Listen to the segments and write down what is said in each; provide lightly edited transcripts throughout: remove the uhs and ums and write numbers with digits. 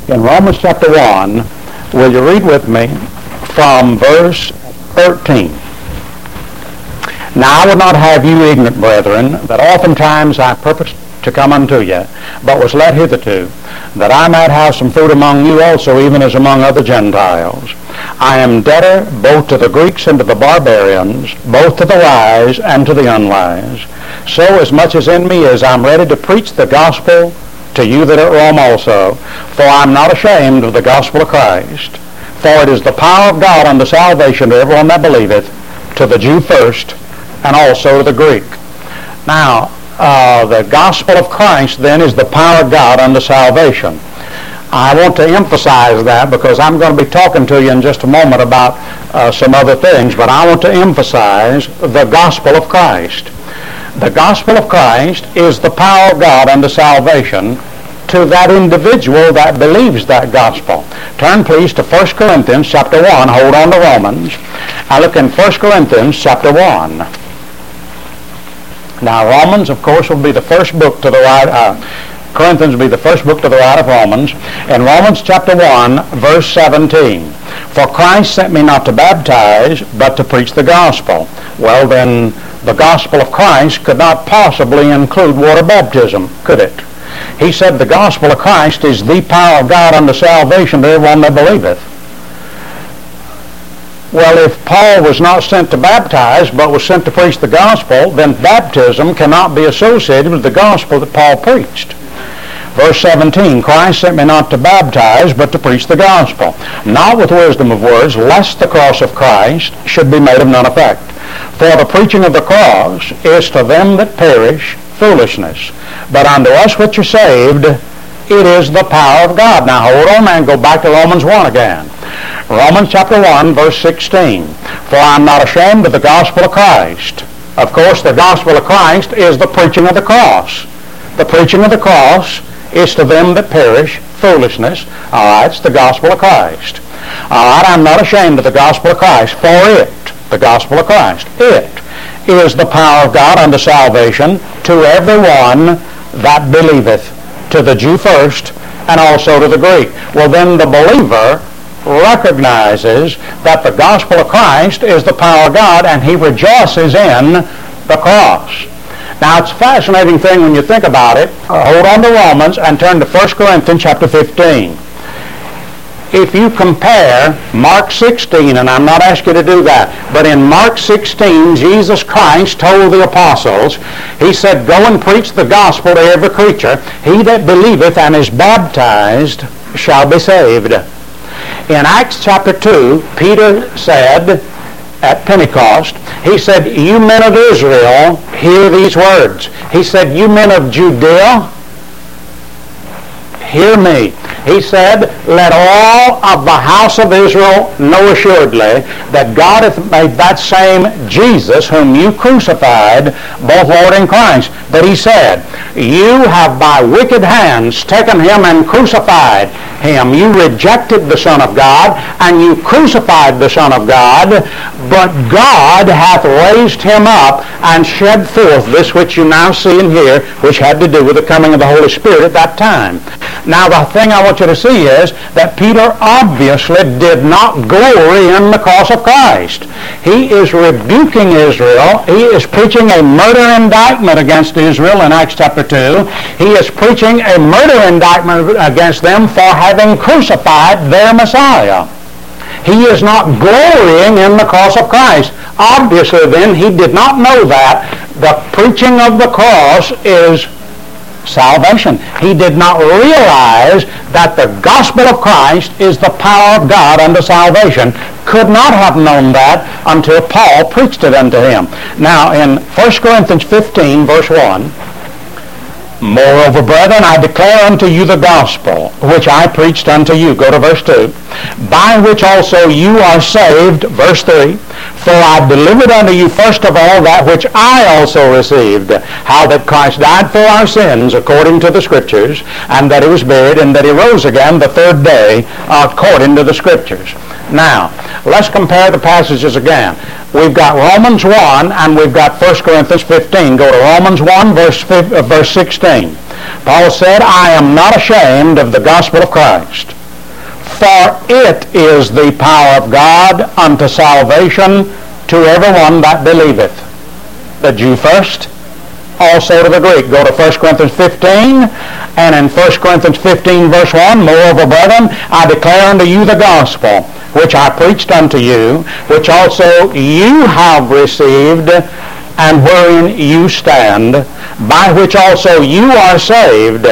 in Romans chapter 1, will you read with me from verse 13? Now I would not have you ignorant, brethren, that oftentimes I purposed to come unto you, but was led hitherto, that I might have some fruit among you also, even as among other Gentiles. I am debtor both to the Greeks and to the barbarians, both to the wise and to the unwise. So as much as in me is, I'm ready to preach the gospel to you that are at Rome also. For I'm not ashamed of the gospel of Christ. For it is the power of God unto salvation to everyone that believeth, to the Jew first, and also to the Greek. Now, the gospel of Christ then is the power of God unto salvation. I want to emphasize that because I'm going to be talking to you in just a moment about some other things, but I want to emphasize the gospel of Christ. The gospel of Christ is the power of God unto salvation to that individual that believes that gospel. Turn please to 1 Corinthians chapter 1. Hold on to Romans. I look in 1 Corinthians chapter 1. Now, Romans, of course, will be the first book to the right. Corinthians will be the first book to the right of Romans. In Romans chapter 1, verse 17, for Christ sent me not to baptize, but to preach the gospel. Well, then, the gospel of Christ could not possibly include water baptism, could it? He said the gospel of Christ is the power of God unto salvation to everyone that believeth. Well, if Paul was not sent to baptize, but was sent to preach the gospel, then baptism cannot be associated with the gospel that Paul preached. Verse 17, Christ sent me not to baptize, but to preach the gospel, not with wisdom of words, lest the cross of Christ should be made of none effect. For the preaching of the cross is to them that perish foolishness, but unto us which are saved it is the power of God. Now hold on and go back to Romans 1 again. Romans chapter 1, verse 16. For I am not ashamed of the gospel of Christ. Of course, the gospel of Christ is the preaching of the cross. The preaching of the cross is to them that perish foolishness. All right, it's the gospel of Christ. All right, I'm not ashamed of the gospel of Christ. For it, the gospel of Christ, it is the power of God unto salvation to everyone that believeth, to the Jew first, and also to the Greek. Well, then the believer recognizes that the gospel of Christ is the power of God, and he rejoices in the cross. Now, it's a fascinating thing when you think about it. Hold on to Romans and turn to 1 Corinthians chapter 15. If you compare Mark 16, and I'm not asking you to do that, but in Mark 16, Jesus Christ told the apostles, he said, go and preach the gospel to every creature. He that believeth and is baptized shall be saved. In Acts chapter 2, Peter said at Pentecost, he said, you men of Israel, hear these words. He said, you men of Judea, hear me. He said, let all of the house of Israel know assuredly that God hath made that same Jesus whom you crucified, both Lord and Christ. But he said, you have by wicked hands taken him and crucified him. You rejected the Son of God, and you crucified the Son of God, but God hath raised him up and shed forth this which you now see and hear, which had to do with the coming of the Holy Spirit at that time. Now, the thing I want you to see is that Peter obviously did not glory in the cross of Christ. He is rebuking Israel. He is preaching a murder indictment against Israel in Acts chapter 2. He is preaching a murder indictment against them for having crucified their Messiah. He is not glorying in the cross of Christ. Obviously, then, he did not know that the preaching of the cross is salvation. He did not realize that the gospel of Christ is the power of God unto salvation. Could not have known that until Paul preached it unto him. Now, in 1 Corinthians 15, verse 1, moreover, brethren, I declare unto you the gospel which I preached unto you. Go to verse 2. By which also you are saved. Verse 3. For I delivered unto you first of all that which I also received, how that Christ died for our sins according to the Scriptures, and that he was buried, and that he rose again the third day according to the Scriptures. Now, let's compare the passages again. We've got Romans 1 and we've got 1 Corinthians 15. Go to Romans 1, verse 16. Paul said, I am not ashamed of the gospel of Christ, for it is the power of God unto salvation to everyone that believeth. The Jew first, also to the Greek. Go to 1 Corinthians 15, and in 1 Corinthians 15 verse 1, moreover, brethren, I declare unto you the gospel, which I preached unto you, which also you have received, and wherein you stand, by which also you are saved.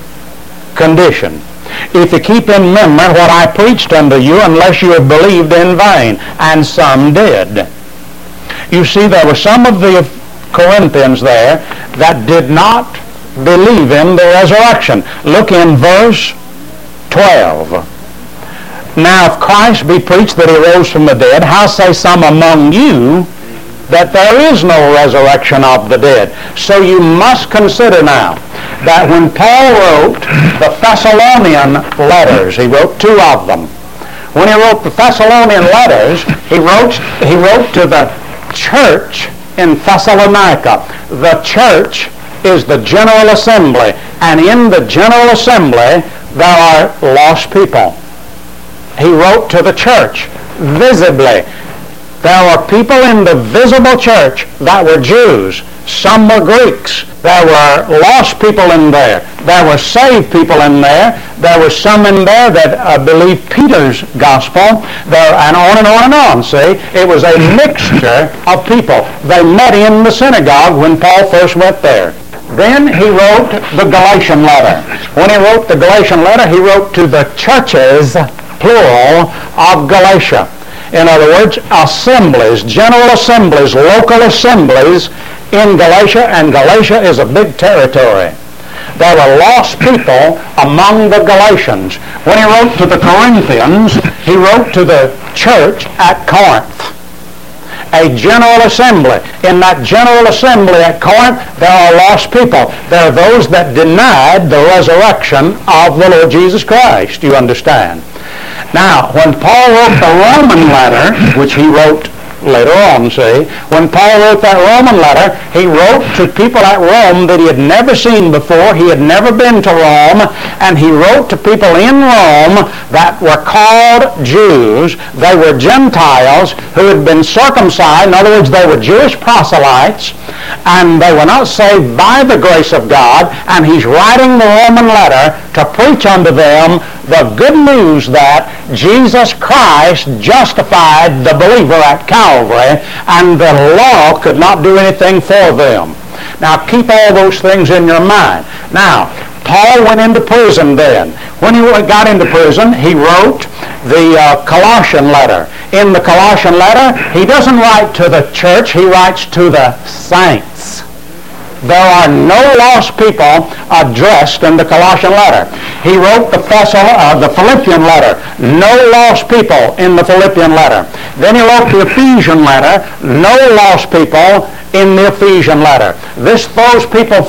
Condition: if you keep in memory what I preached unto you, unless you have believed in vain. And some did. You see, there were some of the Corinthians there that did not believe in the resurrection. Look in verse 12. Now if Christ be preached that he rose from the dead, how say some among you that there is no resurrection of the dead? So you must consider now that when Paul wrote the Thessalonian letters, he wrote two of them. When he wrote the Thessalonian letters, he wrote to the church in Thessalonica. The church is the general assembly, and in the general assembly there are lost people. He wrote to the church visibly. There were people in the visible church that were Jews. Some were Greeks. There were lost people in there. There were saved people in there. There were some in there that believed Peter's gospel. And on and on and on. See, it was a mixture of people. They met in the synagogue when Paul first went there. Then he wrote the Galatian letter. When he wrote the Galatian letter, he wrote to the churches, plural, of Galatia. In other words, assemblies, general assemblies, local assemblies in Galatia, and Galatia is a big territory. There were lost people among the Galatians. When he wrote to the Corinthians, he wrote to the church at Corinth, a general assembly. In that general assembly at Corinth, there are lost people. There are those that denied the resurrection of the Lord Jesus Christ, you understand. Now, when Paul wrote the Roman letter, which he wrote later on, see, when Paul wrote that Roman letter, he wrote to people at Rome that he had never seen before. He had never been to Rome, and he wrote to people in Rome that were called Jews. They were Gentiles who had been circumcised. In other words, they were Jewish proselytes, and they were not saved by the grace of God, and he's writing the Roman letter to preach unto them the good news that Jesus Christ justified the believer at Calvary, and the law could not do anything for them. Now keep all those things in your mind. Now, Paul went into prison then. When he got into prison, he wrote the Colossian letter. In the Colossian letter, he doesn't write to the church, he writes to the saints. There are no lost people addressed in the Colossian letter. He wrote the Philippian letter. No lost people in the Philippian letter. Then he wrote the Ephesian letter. No lost people in the Ephesian letter. This throws people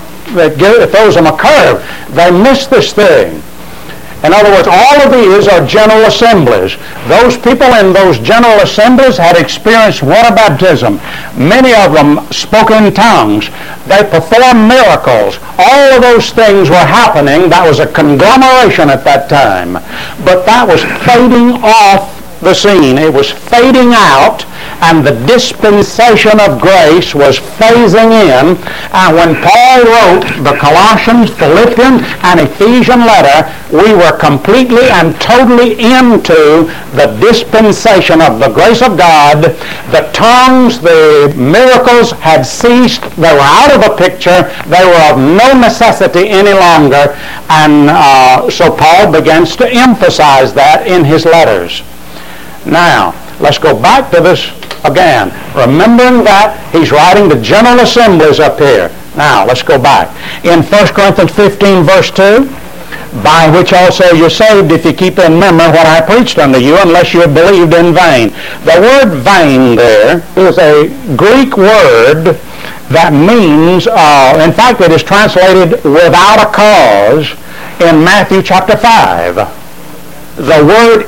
it throws them a curve. They miss this thing. In other words, all of these are general assemblies. Those people in those general assemblies had experienced water baptism. Many of them spoke in tongues. They performed miracles. All of those things were happening. That was a conglomeration at that time. But that was fading off the scene. It was fading out, and the dispensation of grace was phasing in. And when Paul wrote the Colossians, Philippian, and Ephesian letter, we were completely and totally into the dispensation of the grace of God. The tongues, the miracles had ceased. They were out of the picture. They were of no necessity any longer. And so Paul begins to emphasize that in his letters. Now, let's go back to this again, remembering that he's writing to general assemblies up here. Now, let's go back. In 1 Corinthians 15, verse 2, by which also you're saved if you keep in memory what I preached unto you, unless you have believed in vain. The word vain there is a Greek word that means, in fact, it is translated without a cause in Matthew chapter 5. The word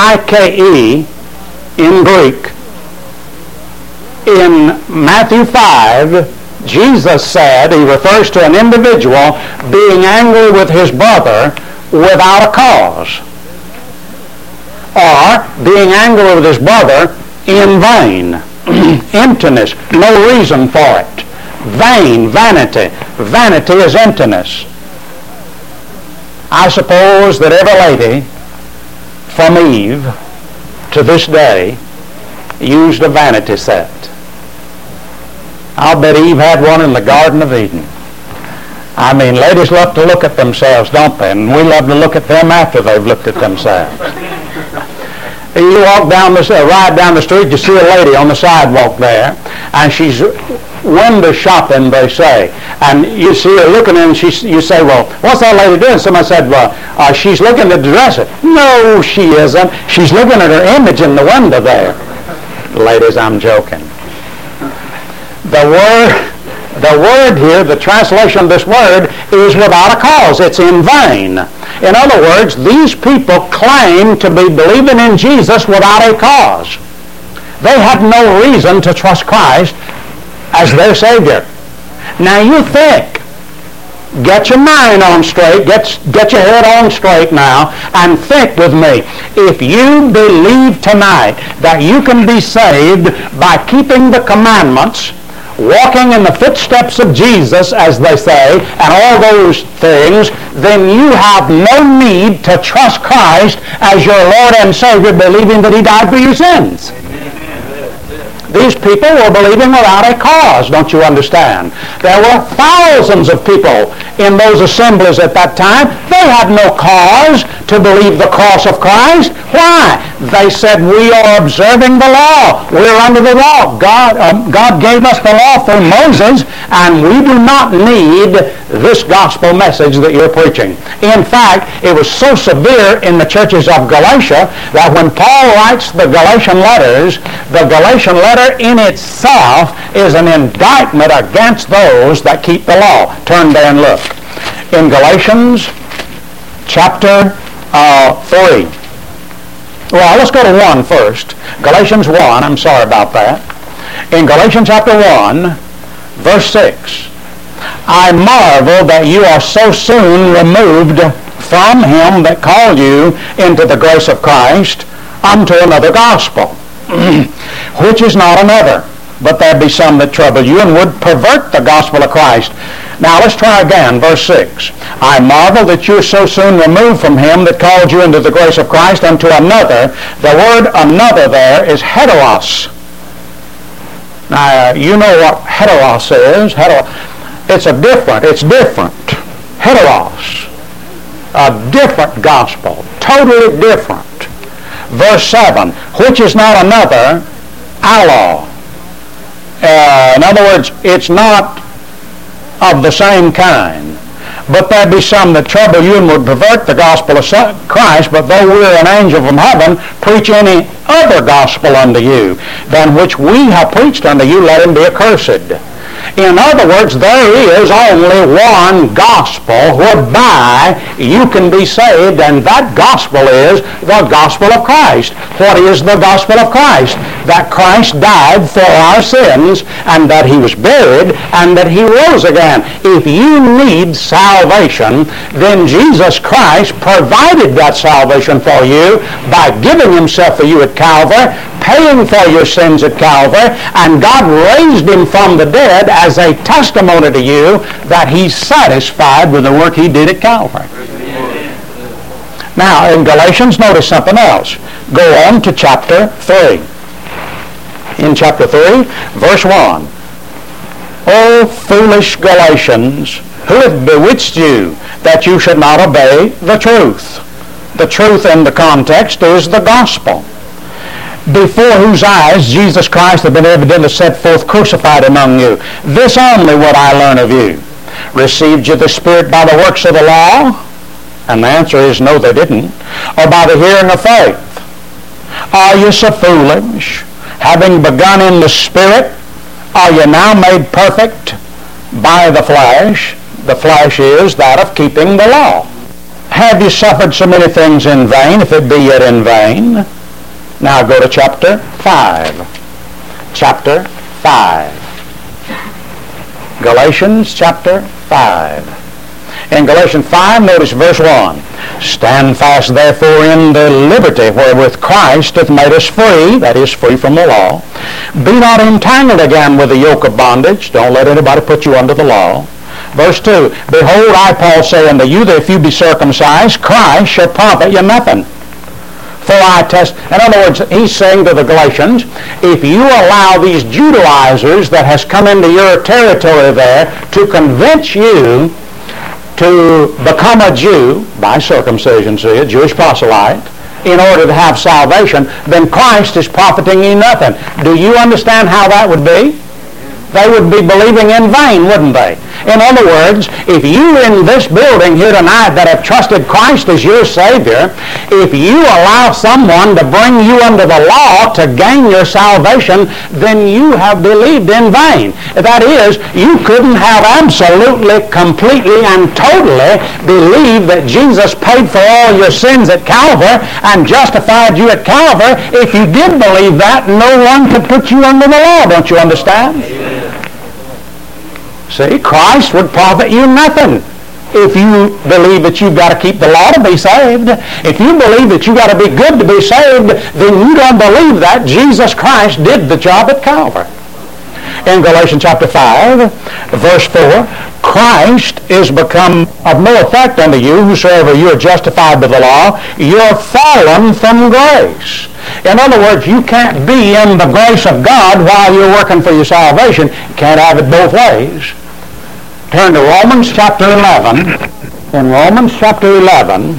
eike in Greek in Matthew 5 Jesus said, he refers to an individual being angry with his brother without a cause, or being angry with his brother in vain. Emptiness, no reason for it. Vain, vanity. Vanity is emptiness. I suppose that every lady from Eve to this day used a vanity set. I'll bet Eve had one in the Garden of Eden. I mean, ladies love to look at themselves, don't they? And we love to look at them after they've looked at themselves. You walk down ride down the street, you see a lady on the sidewalk there, and she's window shopping, they say. And you see her looking in, and you say, well, what's that lady doing? Somebody said, well, she's looking at the dresser. No, she isn't. She's looking at her image in the window there. Ladies, I'm joking. The word here, the translation of this word, is without a cause. It's in vain. In other words, these people claim to be believing in Jesus without a cause. They had no reason to trust Christ as their Savior. Now you think, get your mind on straight, get your head on straight now, and think with me. If you believe tonight that you can be saved by keeping the commandments, walking in the footsteps of Jesus, as they say, and all those things, then you have no need to trust Christ as your Lord and Savior, believing that He died for your sins. These people were believing without a cause, don't you understand? There were thousands of people in those assemblies at that time. They had no cause to believe the cross of Christ. Why? They said, we are observing the law. We're under the law. God gave us the law through Moses, and we do not need this gospel message that you're preaching. In fact, it was so severe in the churches of Galatia that when Paul writes the Galatian letters, the Galatian letter in itself is an indictment against those that keep the law. Turn there and look. In Galatians chapter 3. Well, let's go to 1 first. Galatians 1, I'm sorry about that. In Galatians chapter 1, verse 6. I marvel that you are so soon removed from him that called you into the grace of Christ unto another gospel, which is not another, but there be some that trouble you and would pervert the gospel of Christ. Now let's try again, verse 6. I marvel that you are so soon removed from him that called you into the grace of Christ unto another. The word another there is heteros. Now you know what heteros is. It's different. Heteros. A different gospel. Totally different. Verse 7, which is not another, allo. In other words, it's not of the same kind. But there be some that trouble you and would pervert the gospel of Christ, but though we're an angel from heaven, preach any other gospel unto you, than which we have preached unto you, let him be accursed. In other words, there is only one gospel whereby you can be saved, and that gospel is the gospel of Christ. What is the gospel of Christ? That Christ died for our sins, and that he was buried, and that he rose again. If you need salvation, then Jesus Christ provided that salvation for you by giving himself for you at Calvary, paying for your sins at Calvary, and God raised him from the dead as a testimony to you that he's satisfied with the work he did at Calvary. Now, in Galatians, notice something else. Go on to chapter 3. In chapter 3, verse 1. O foolish Galatians, who hath bewitched you that you should not obey the truth? The truth in the context is the gospel, before whose eyes Jesus Christ hath been evidently set forth crucified among you. This only would I learn of you. Received you the Spirit by the works of the law? And the answer is no, they didn't. Or by the hearing of faith? Are you so foolish? Having begun in the Spirit, are you now made perfect by the flesh? The flesh is that of keeping the law. Have you suffered so many things in vain, if it be yet in vain? Now go to chapter 5. Chapter 5. Galatians chapter 5. In Galatians 5, notice verse 1. Stand fast therefore in the liberty wherewith Christ hath made us free, that is, free from the law. Be not entangled again with the yoke of bondage. Don't let anybody put you under the law. Verse 2, Behold, I, Paul, say unto you, that if you be circumcised, Christ shall profit you nothing. For I test, in other words, he's saying to the Galatians, if you allow these Judaizers that has come into your territory there to convince you to become a Jew by circumcision, see, a Jewish proselyte, in order to have salvation, then Christ is profiting you nothing. Do you understand how that would be? They would be believing in vain, wouldn't they? In other words, if you in this building here tonight that have trusted Christ as your Savior, if you allow someone to bring you under the law to gain your salvation, then you have believed in vain. That is, you couldn't have absolutely, completely, and totally believed that Jesus paid for all your sins at Calvary and justified you at Calvary. If you did believe that, no one could put you under the law. Don't you understand? See, Christ would profit you nothing if you believe that you've got to keep the law to be saved. If you believe that you've got to be good to be saved, then you don't believe that Jesus Christ did the job at Calvary. In Galatians chapter 5, verse 4, Christ is become of no effect unto you, whosoever you are justified by the law, you're fallen from grace. In other words, you can't be in the grace of God while you're working for your salvation. You can't have it both ways. Turn to Romans chapter 11. In Romans chapter 11,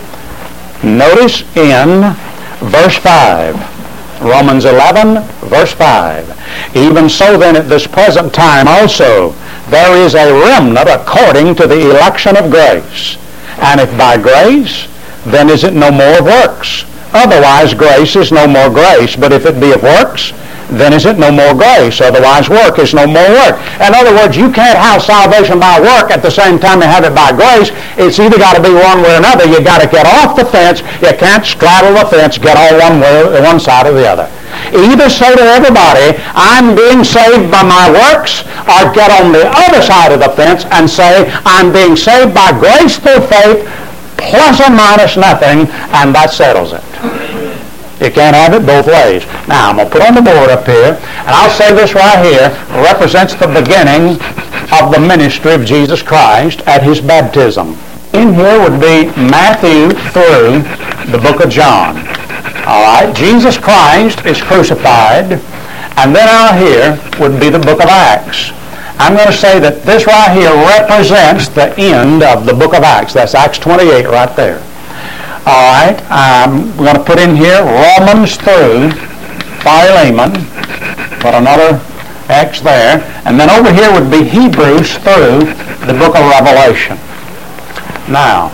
notice in verse 5. Romans 11, verse 5. Even so then at this present time also there is a remnant according to the election of grace. And if by grace, then is it no more of works. Otherwise grace is no more grace. But if it be of works, then is it no more grace. Otherwise work is no more work. In other words, you can't have salvation by work at the same time you have it by grace. It's either got to be one way or another. You got to get off the fence. You can't straddle the fence, get all one way, one side or the other. Either say to everybody, I'm being saved by my works, or get on the other side of the fence and say, I'm being saved by grace through faith, plus or minus nothing, and that settles it. You can't have it both ways. Now, I'm going to put on the board up here, and I'll say this right here represents the beginning of the ministry of Jesus Christ at his baptism. In here would be Matthew through the book of John. All right, Jesus Christ is crucified, and then out here would be the book of Acts. I'm going to say that this right here represents the end of the book of Acts. That's Acts 28 right there. All right, we're going to put in here Romans through Philemon. Put another X there. And then over here would be Hebrews through the book of Revelation. Now,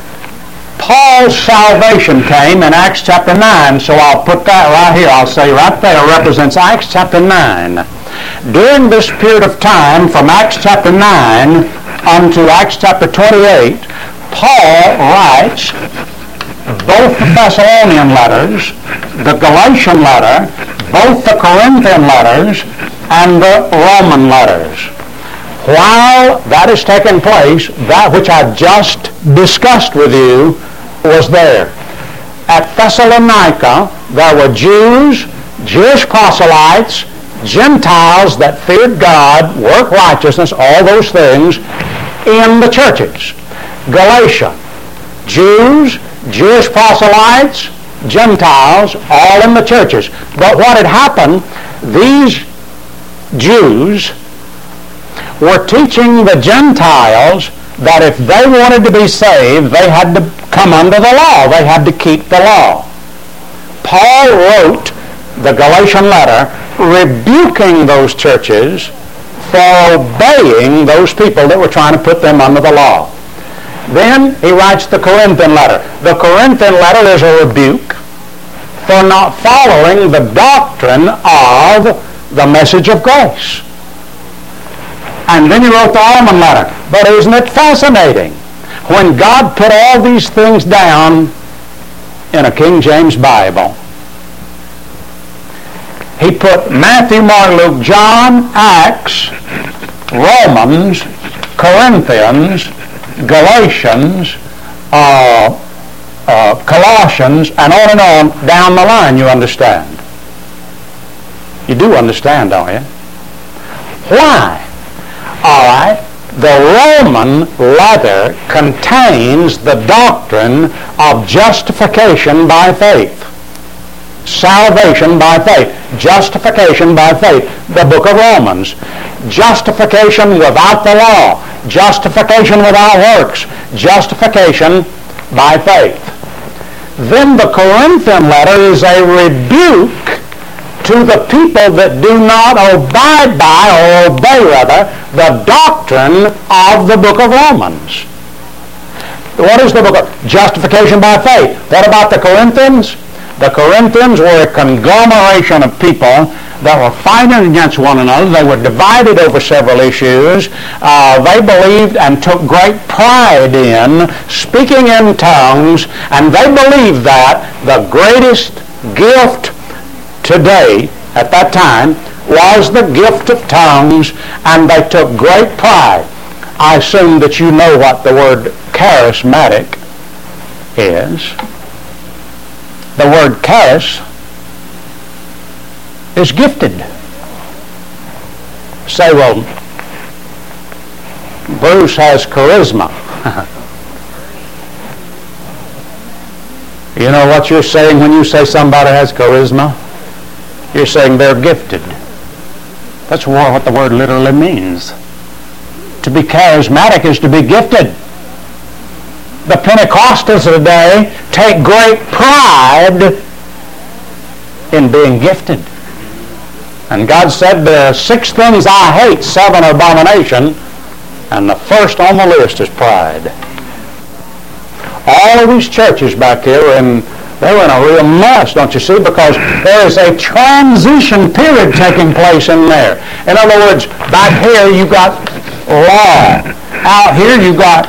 Paul's salvation came in Acts chapter 9, so I'll put that right here. I'll say right there represents Acts chapter 9. During this period of time, from Acts chapter 9 unto Acts chapter 28, Paul writes both the Thessalonian letters, the Galatian letter, both the Corinthian letters, and the Roman letters. While that is taking place, that which I just discussed with you was there. At Thessalonica, there were Jews, Jewish proselytes, Gentiles that feared God, worked righteousness, all those things in the churches. Galatia, Jews, Jewish proselytes, Gentiles, all in the churches. But what had happened, these Jews were teaching the Gentiles that if they wanted to be saved, they had to come under the law. They had to keep the law. Paul wrote the Galatian letter rebuking those churches for obeying those people that were trying to put them under the law. Then he writes the Corinthian letter. The Corinthian letter is a rebuke for not following the doctrine of the message of grace. And then he wrote the Roman letter. But isn't it fascinating? When God put all these things down in a King James Bible, he put Matthew, Mark, Luke, John, Acts, Romans, Corinthians, Galatians, Colossians, and on down the line, you understand. You do understand, don't you? Why? All right. The Roman letter contains the doctrine of justification by faith. Salvation by faith. Justification by faith. The book of Romans. Justification without the law. Justification without works. Justification by faith. Then the Corinthian letter is a rebuke to the people that do not abide by, or obey rather, the doctrine of the book of Romans. What is the book of justification by faith? What about the Corinthians? The Corinthians were a conglomeration of people that were fighting against one another. They were divided over several issues. They believed and took great pride in speaking in tongues, and they believed that the greatest gift today, at that time, was the gift of tongues, and they took great pride. I assume that you know what the word charismatic is. The word charis is gifted. Say, well, Bruce has charisma. You know what you're saying when you say somebody has charisma? You're saying they're gifted. That's what the word literally means. To be charismatic is to be gifted. The Pentecostals of today take great pride in being gifted. And God said, there are 6 things I hate, 7 are abomination, and the first on the list is pride. All of these churches back here they were in a real mess, don't you see? Because there is a transition period taking place in there. In other words, back here you got law. Out here you got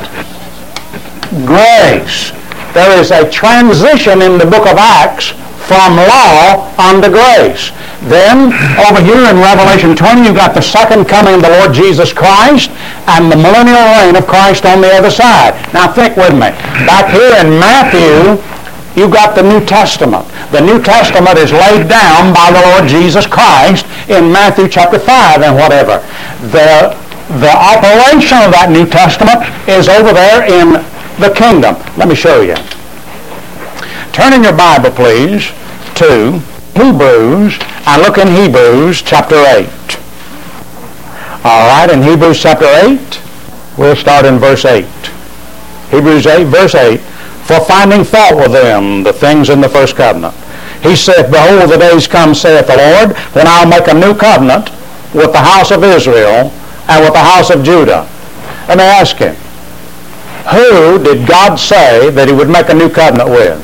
grace. There is a transition in the book of Acts from law unto grace. Then, over here in Revelation 20, you got the second coming of the Lord Jesus Christ and the millennial reign of Christ on the other side. Now think with me. Back here in Matthew, you got the New Testament. The New Testament is laid down by the Lord Jesus Christ in Matthew chapter 5 and whatever. The operation of that New Testament is over there in the kingdom. Let me show you. Turn in your Bible, please, to Hebrews, and look in Hebrews chapter 8. All right, in Hebrews chapter 8, we'll start in verse 8. Hebrews 8, verse 8. For finding fault with them, the things in the first covenant. He saith, behold, the days come, saith the Lord, when I'll make a new covenant with the house of Israel and with the house of Judah. Let me ask you, who did God say that he would make a new covenant with?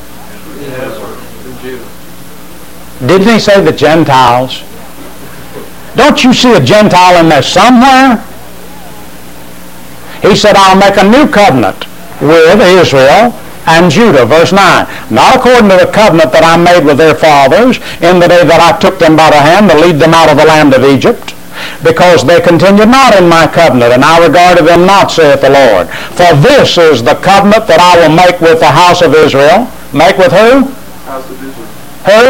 Didn't he say the Gentiles? Don't you see a Gentile in there somewhere? He said, I'll make a new covenant with Israel and Judah, verse 9. Not according to the covenant that I made with their fathers in the day that I took them by the hand to lead them out of the land of Egypt, because they continued not in my covenant, and I regarded them not, saith the Lord. For this is the covenant that I will make with the house of Israel. Make with who? House of Israel. Who?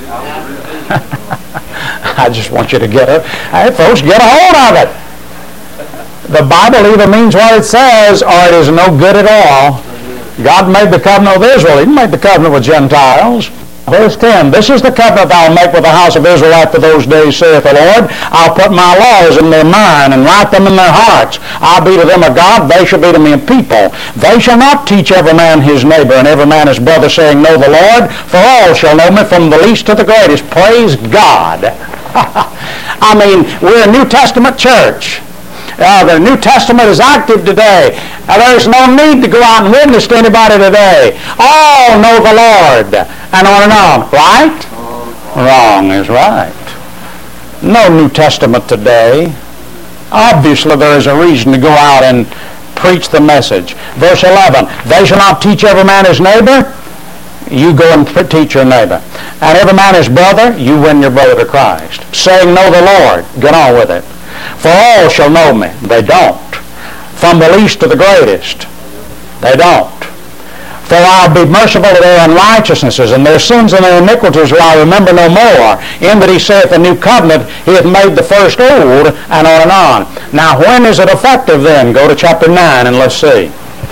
I just want you to get it. Hey, folks, get a hold of it. The Bible either means what it says, or it is no good at all. God made the covenant with Israel. He didn't make the covenant with Gentiles. Verse 10, this is the covenant that I will make with the house of Israel after those days, saith the Lord. I'll put my laws in their mind and write them in their hearts. I'll be to them a God, they shall be to me a people. They shall not teach every man his neighbor and every man his brother, saying, know the Lord, for all shall know me from the least to the greatest. Praise God. I mean, we're a New Testament church. The New Testament is active today. There's no need to go out and witness to anybody today. All know the Lord. And on. Right? Wrong is right. No New Testament today. Obviously, there is a reason to go out and preach the message. Verse 11, they shall not teach every man his neighbor. You go and teach your neighbor. And every man his brother, you win your brother to Christ. Saying, know the Lord. Get on with it. For all shall know me. They don't. From the least to the greatest. They don't. For I'll be merciful to their unrighteousnesses, and their sins and their iniquities will I remember no more. In that he saith the new covenant, he hath made the first old, and on and on. Now when is it effective then? Go to chapter 9 and let's see.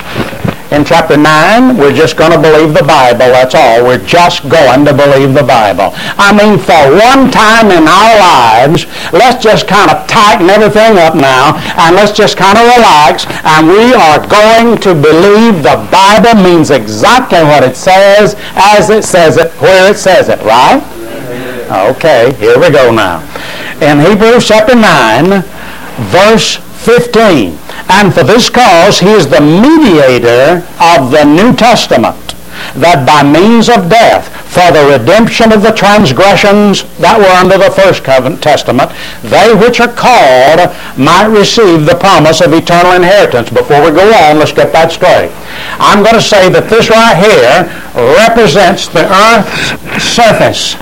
In chapter 9, we're just going to believe the Bible, that's all. We're just going to believe the Bible. I mean, for one time in our lives, let's just kind of tighten everything up now, and let's just kind of relax, and we are going to believe the Bible means exactly what it says, as it says it, where it says it, right? Okay, here we go now. In Hebrews chapter 9, verse 15. And for this cause he is the mediator of the New Testament, that by means of death, for the redemption of the transgressions that were under the first testament, they which are called might receive the promise of eternal inheritance. Before we go on, let's get that straight. I'm going to say that this right here represents the earth's surface.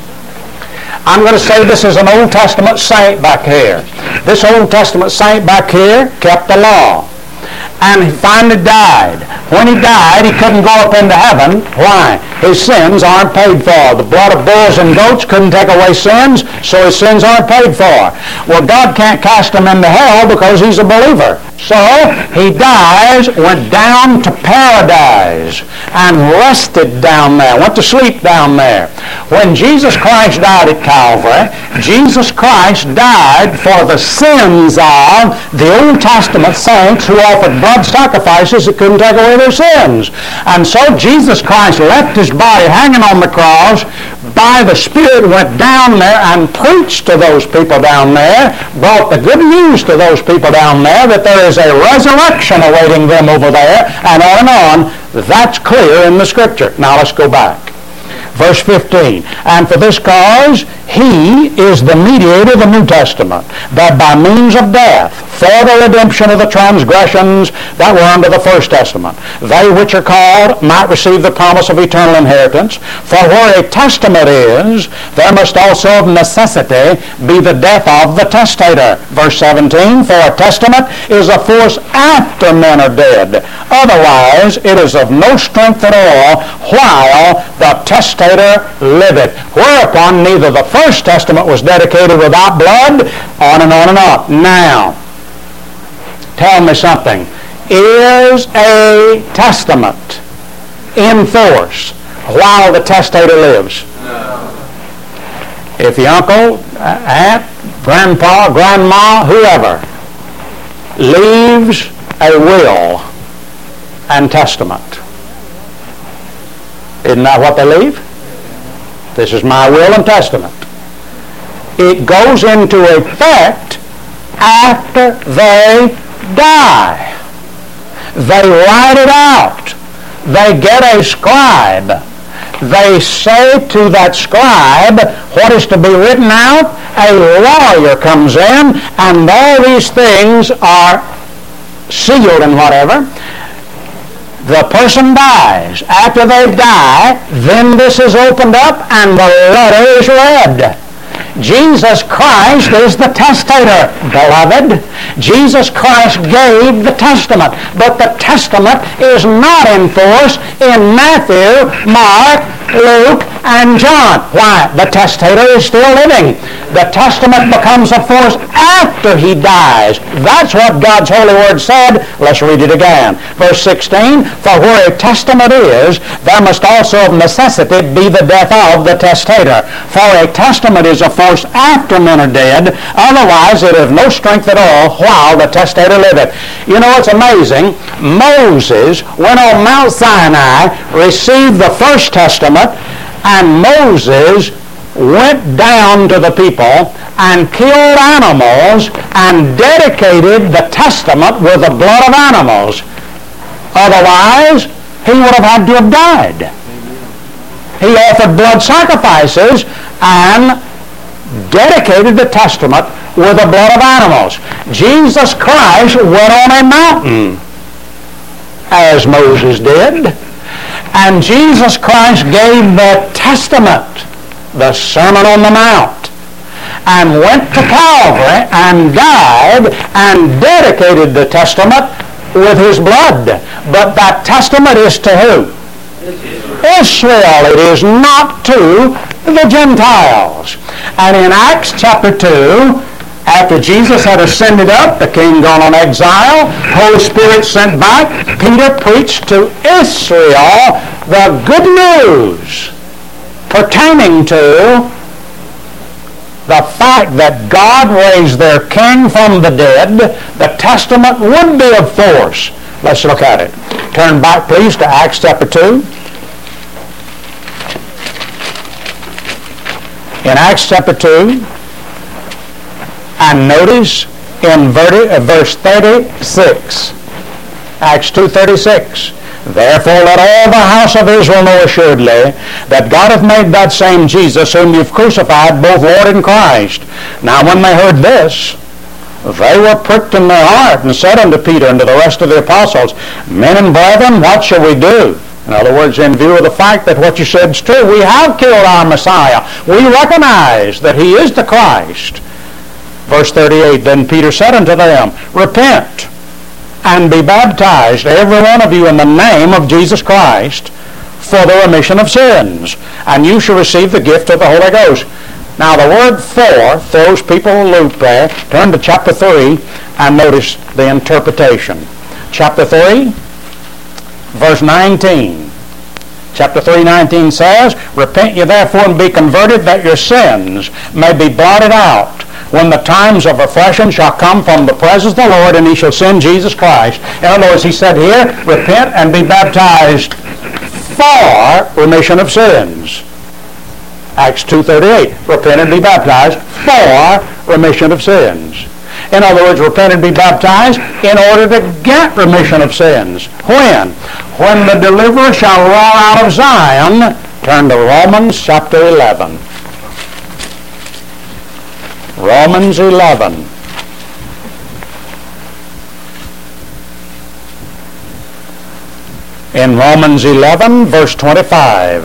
I'm going to say this is an Old Testament saint back here. This Old Testament saint back here kept the law. And he finally died. When he died, he couldn't go up into heaven. Why? His sins aren't paid for. The blood of bulls and goats couldn't take away sins, so his sins aren't paid for. Well, God can't cast him into hell because he's a believer. So he dies, went down to paradise, and rested down there, went to sleep down there. When Jesus Christ died at Calvary, Jesus Christ died for the sins of the Old Testament saints who offered blood sacrifices that couldn't take away their sins. And so Jesus Christ left his body hanging on the cross. By the Spirit went down there and preached to those people down there, brought the good news to those people down there that there is a resurrection awaiting them over there, and on and on. That's clear in the Scripture. Now let's go back. Verse 15, and for this cause he is the mediator of the New Testament, that by means of death, for the redemption of the transgressions that were under the first testament, they which are called might receive the promise of eternal inheritance. For where a testament is, there must also of necessity be the death of the testator. Verse 17, for a testament is a force after men are dead. Otherwise it is of no strength at all while the testator liveth. Whereupon neither the first testament was dedicated without blood, on and on and on. Now, tell me something. Is a testament in force while the testator lives? No. If your uncle, aunt, grandpa, grandma, whoever leaves a will and testament, isn't that what they leave? This is my will and testament. It goes into effect after they die. They write it out. They get a scribe. They say to that scribe what is to be written out. A lawyer comes in, and all these things are sealed and whatever. The person dies. After they die, then this is opened up and the letter is read. Jesus Christ is the testator, beloved. Jesus Christ gave the testament, but the testament is not in force in Matthew, Mark, Luke, and John. Why? The testator is still living. The testament becomes a force after he dies. That's what God's holy word said. Let's read it again. Verse 16, for where a testament is, there must also of necessity be the death of the testator. For a testament is a force after men are dead. Otherwise it is no strength at all while the testator liveth. You know, it's amazing. Moses went on Mount Sinai, received the first testament, and Moses went down to the people and killed animals and dedicated the testament with the blood of animals. Otherwise, he would have had to have died. He offered blood sacrifices and dedicated the testament with the blood of animals. Jesus Christ went on a mountain, as Moses did, and Jesus Christ gave the testament, the Sermon on the Mount. and went to Calvary and died and dedicated the testament with his blood. But that testament is to who? Israel. It is not to the Gentiles. And in Acts chapter 2, after Jesus had ascended up, the king gone on exile, Holy Spirit sent back, Peter preached to Israel the good news pertaining to the fact that God raised their king from the dead. The testament would be of force. Let's look at it. Turn back, please, to Acts chapter 2. In Acts chapter 2, and notice in verse 36, Acts 2:36, therefore let all the house of Israel know assuredly that God hath made that same Jesus whom you've crucified, both Lord and Christ. Now when they heard this, they were pricked in their heart, and said unto Peter and to the rest of the apostles, Men and brethren, what shall we do? In other words, in view of the fact that what you said is true, we have killed our Messiah. We recognize that he is the Christ. Verse 38, then Peter said unto them, Repent, and be baptized, every one of you, in the name of Jesus Christ, for the remission of sins, and you shall receive the gift of the Holy Ghost. Now the word for throws people a loop there. Turn to chapter 3 and notice the interpretation. Chapter 3, verse 19. Chapter 3:19 says, Repent ye therefore and be converted, that your sins may be blotted out, when the times of refreshing shall come from the presence of the Lord, and he shall send Jesus Christ. In other words, he said here, repent and be baptized for remission of sins. Acts 2:38, repent and be baptized for remission of sins. In other words, repent and be baptized in order to get remission of sins. When? When the deliverer shall roll out of Zion. Turn to Romans chapter 11. Romans 11. In Romans 11, verse 25.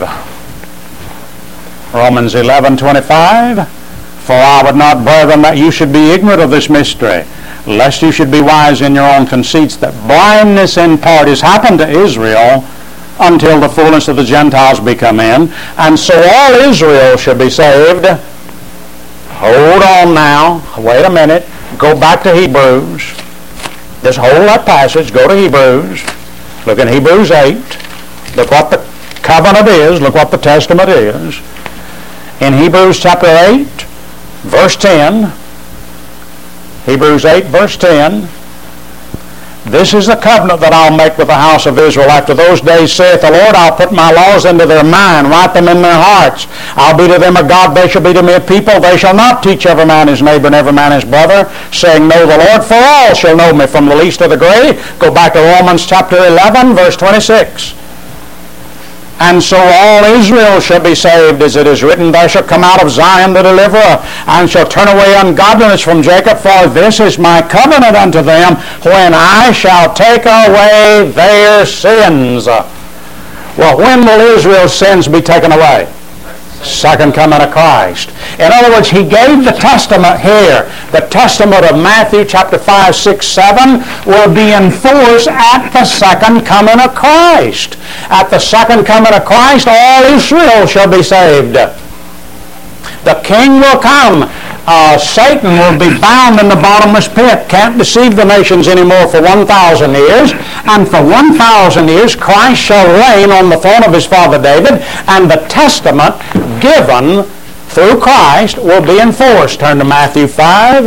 Romans 11:25. For I would not, brethren, that you should be ignorant of this mystery, lest you should be wise in your own conceits, that blindness in part is happened to Israel until the fullness of the Gentiles be come in, and so all Israel shall be saved. Hold on now. Wait a minute. Go back to Hebrews. Just hold that passage. Go to Hebrews. Look in Hebrews 8. Look what the covenant is. Look what the testament is. In Hebrews chapter 8, verse 10. Hebrews 8, verse 10. This is the covenant that I'll make with the house of Israel. After those days, saith the Lord, I'll put my laws into their mind, write them in their hearts. I'll be to them a God, they shall be to me a people. They shall not teach every man his neighbor and every man his brother, saying, Know the Lord, for all shall know me, from the least to the great. Go back to Romans chapter 11, verse 26. And so all Israel shall be saved, as it is written, There shall come out of Zion the deliverer, and shall turn away ungodliness from Jacob, for this is my covenant unto them, when I shall take away their sins. Well, when will Israel's sins be taken away? Second coming of Christ. In other words, he gave the testament here. The testament of Matthew chapter 5, 6, 7 will be in force at the second coming of Christ. At the second coming of Christ, all Israel shall be saved. The king will come. Satan will be bound in the bottomless pit. Can't deceive the nations anymore for 1,000 years. And for 1,000 years, Christ shall reign on the throne of his father David. And the testament given through Christ will be enforced. Turn to Matthew 5.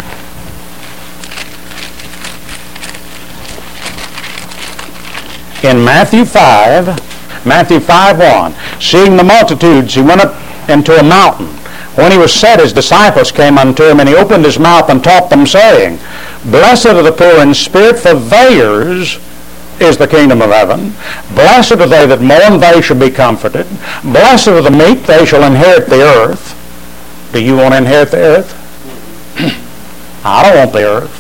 In Matthew 5:1, seeing the multitudes, he went up into a mountain. When he was set, his disciples came unto him, and he opened his mouth and taught them, saying, Blessed are the poor in spirit, for theirs is the kingdom of heaven. Blessed are they that mourn, they shall be comforted. Blessed are the meek, they shall inherit the earth. Do you want to inherit the earth? I don't want the earth.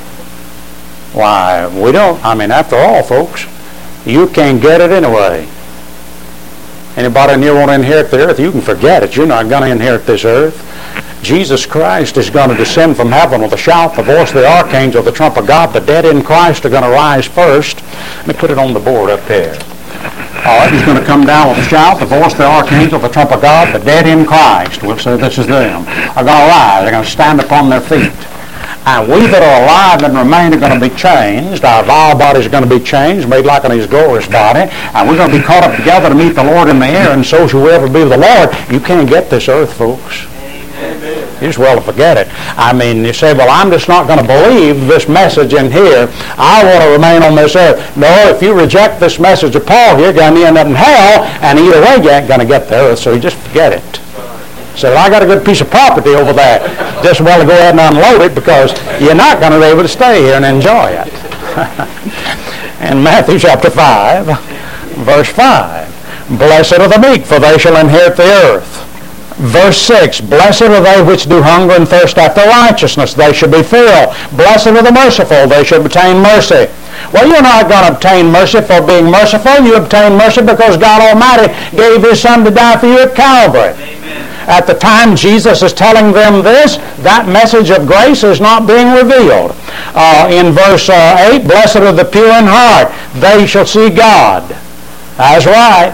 Why, we don't. I mean, after all, folks, you can't get it anyway. Anybody in here want to inherit the earth? You can forget it. You're not going to inherit this earth. Jesus Christ is going to descend from heaven with a shout, the voice of the archangel, the trump of God. The dead in Christ are going to rise first. Let me put it on the board up there. All right, he's going to come down with a shout, the voice of the archangel, the trump of God. The dead in Christ, we'll say this is them, are going to rise. They're going to stand upon their feet. And we that are alive and remain are going to be changed. Our vile bodies are going to be changed, made like on his glorious body. And we're going to be caught up together to meet the Lord in the air, and so shall we ever be with the Lord. You can't get this earth, folks. You just well to forget it. I mean, you say, well, I'm just not going to believe this message in here. I want to remain on this earth. No, if you reject this message of Paul, you're going to end up in hell, and either way you ain't going to get there, so you just forget it. So I got a good piece of property over there. Just well to go ahead and unload it, because you're not going to be able to stay here and enjoy it. In Matthew chapter 5, verse 5, blessed are the meek, for they shall inherit the earth. Verse 6, blessed are they which do hunger and thirst after righteousness, they shall be filled. Blessed are the merciful, they shall obtain mercy. Well, you're not going to obtain mercy for being merciful. You obtain mercy because God Almighty gave His Son to die for you at Calvary. Amen. At the time Jesus is telling them this, that message of grace is not being revealed. In verse 8, blessed are the pure in heart, they shall see God. That's right.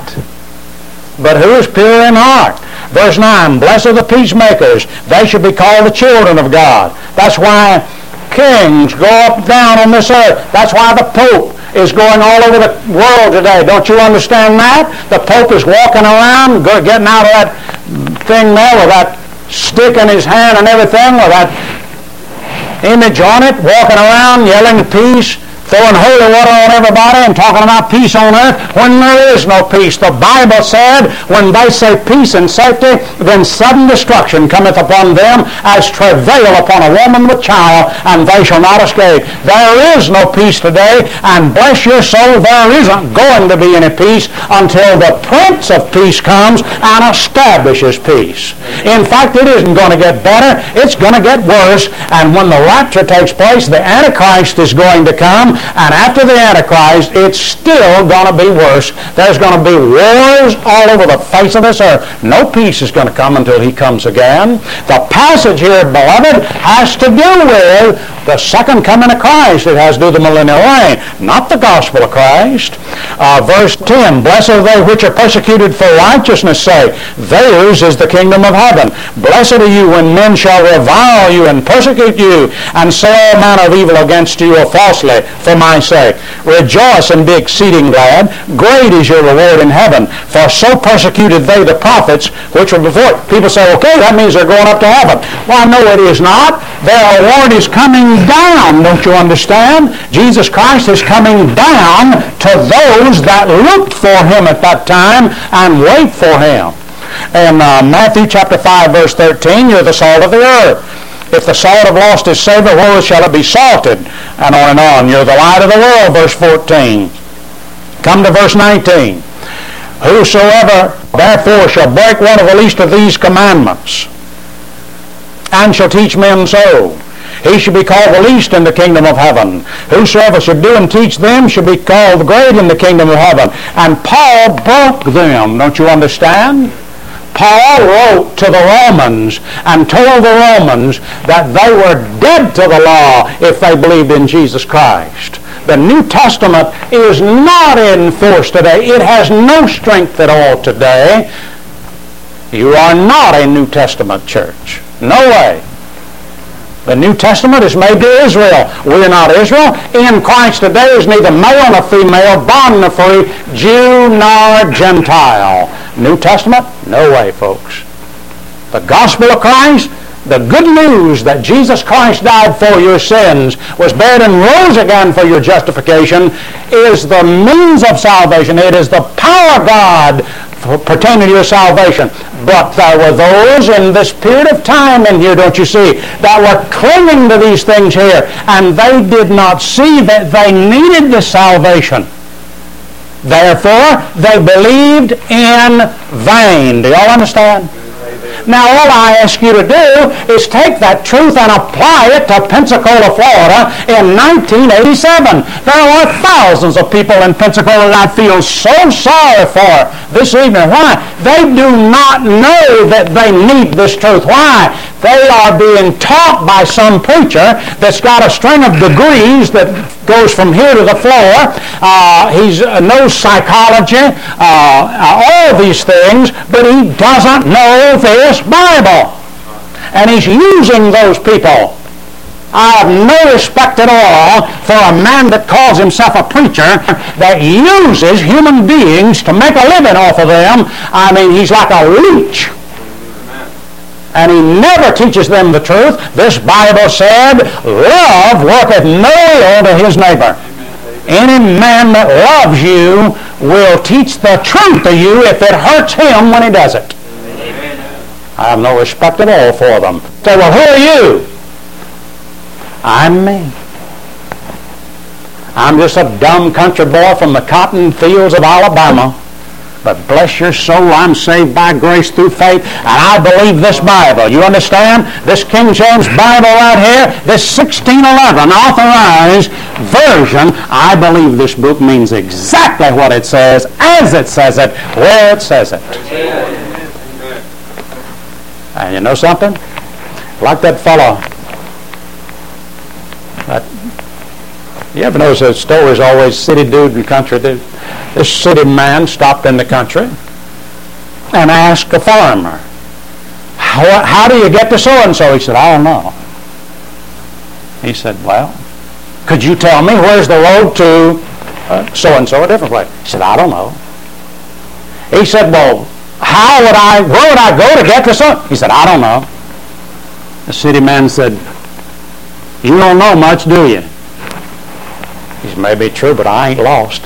But who is pure in heart? Verse 9, blessed are the peacemakers, they shall be called the children of God. That's why kings go up and down on this earth. That's why the Pope is going all over the world today. Don't you understand that? The Pope is walking around, getting out of that thing there with that stick in his hand and everything, with that image on it, walking around yelling peace, throwing holy water on everybody and talking about peace on earth when there is no peace. The Bible said, when they say peace and safety, then sudden destruction cometh upon them as travail upon a woman with child, and they shall not escape. There is no peace today, and bless your soul, there isn't going to be any peace until the Prince of Peace comes and establishes peace. In fact, it isn't going to get better, it's going to get worse, and when the rapture takes place, the Antichrist is going to come. And after the Antichrist, it's still going to be worse. There's going to be wars all over the face of this earth. No peace is going to come until He comes again. The passage here, beloved, has to do with the second coming of Christ. It has to do with the millennial reign, not the gospel of Christ. Verse 10, blessed are they which are persecuted for righteousness' sake. Theirs is the kingdom of heaven. Blessed are you when men shall revile you and persecute you and say all manner of evil against you falsely for my sake. Rejoice and be exceeding glad. Great is your reward in heaven. For so persecuted they the prophets which were before. People say, okay, that means they're going up to heaven. Well, no, it is not. Their reward is coming down, don't you understand? Jesus Christ is coming down to those that looked for Him at that time and wait for Him. In Matthew chapter 5, verse 13, you're the salt of the earth. If the salt have lost its savor, wherewith shall it be salted? And on and on. You're the light of the world, verse 14. Come to verse 19. Whosoever therefore shall break one of the least of these commandments, and shall teach men so, he shall be called the least in the kingdom of heaven. Whosoever shall do and teach them shall be called great in the kingdom of heaven. And Paul broke them, don't you understand? Paul wrote to the Romans and told the Romans that they were dead to the law if they believed in Jesus Christ. The New Testament is not in force today. It has no strength at all today. You are not a New Testament church. No way. The New Testament is made to Israel. We are not Israel. In Christ today is neither male nor female, bond nor free, Jew nor Gentile. New Testament? No way, folks. The gospel of Christ, the good news that Jesus Christ died for your sins, was buried and rose again for your justification, is the means of salvation. It is the power of God pertaining to your salvation. But there were those in this period of time in here, don't you see, that were clinging to these things here, and they did not see that they needed the salvation. Therefore, they believed in vain. Do y'all understand? Now all I ask you to do is take that truth and apply it to Pensacola, Florida in 1987. There are thousands of people in Pensacola that I feel so sorry for this evening. Why? They do not know that they need this truth. Why? They are being taught by some preacher that's got a string of degrees that goes from here to the floor. He knows psychology, all these things, but he doesn't know this Bible. And he's using those people. I have no respect at all for a man that calls himself a preacher that uses human beings to make a living off of them. I mean, he's like a leech. And he never teaches them the truth. This Bible said, love worketh no ill to his neighbor. Any man that loves you will teach the truth to you if it hurts him when he does it. I have no respect at all for them. Say, well, who are you? I'm me. I'm just a dumb country boy from the cotton fields of Alabama. But bless your soul, I'm saved by grace through faith, and I believe this Bible. You understand? This King James Bible right here, this 1611 authorized version, I believe this book means exactly what it says, as it says it, where it says it. And you know something? Like that fellow. You ever notice that stories always city dude and country dude? This city man stopped in the country and asked a farmer, how do you get to so-and-so? He said, I don't know. He said, well, could you tell me where's the road to so-and-so, a different place? He said, I don't know. He said, well, where would I go to get to so? He said, I don't know. The city man said, you don't know much, do you? He said, maybe true, but I ain't lost.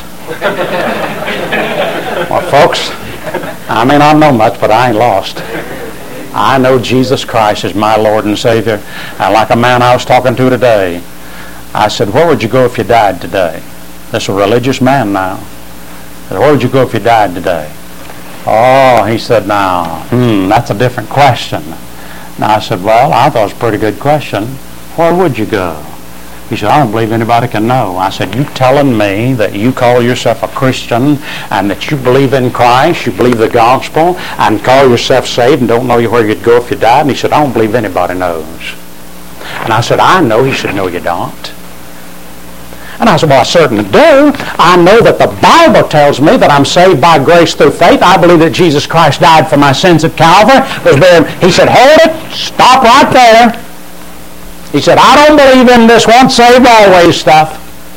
Well, folks, I may not know much, but I ain't lost. I know Jesus Christ is my Lord and Savior. And like a man I was talking to today, I said, where would you go if you died today? This is a religious man now. I said, where would you go if you died today? Oh, he said, now, that's a different question. Now I said, well, I thought it was a pretty good question. Where would you go? He said, I don't believe anybody can know. I said, you telling me that you call yourself a Christian and that you believe in Christ, you believe the gospel, and call yourself saved and don't know where you'd go if you died? And he said, I don't believe anybody knows. And I said, I know. He said, no, you don't. And I said, well, I certainly do. I know that the Bible tells me that I'm saved by grace through faith. I believe that Jesus Christ died for my sins at Calvary. He said, hold it. Stop right there. He said, I don't believe in this once saved, always stuff.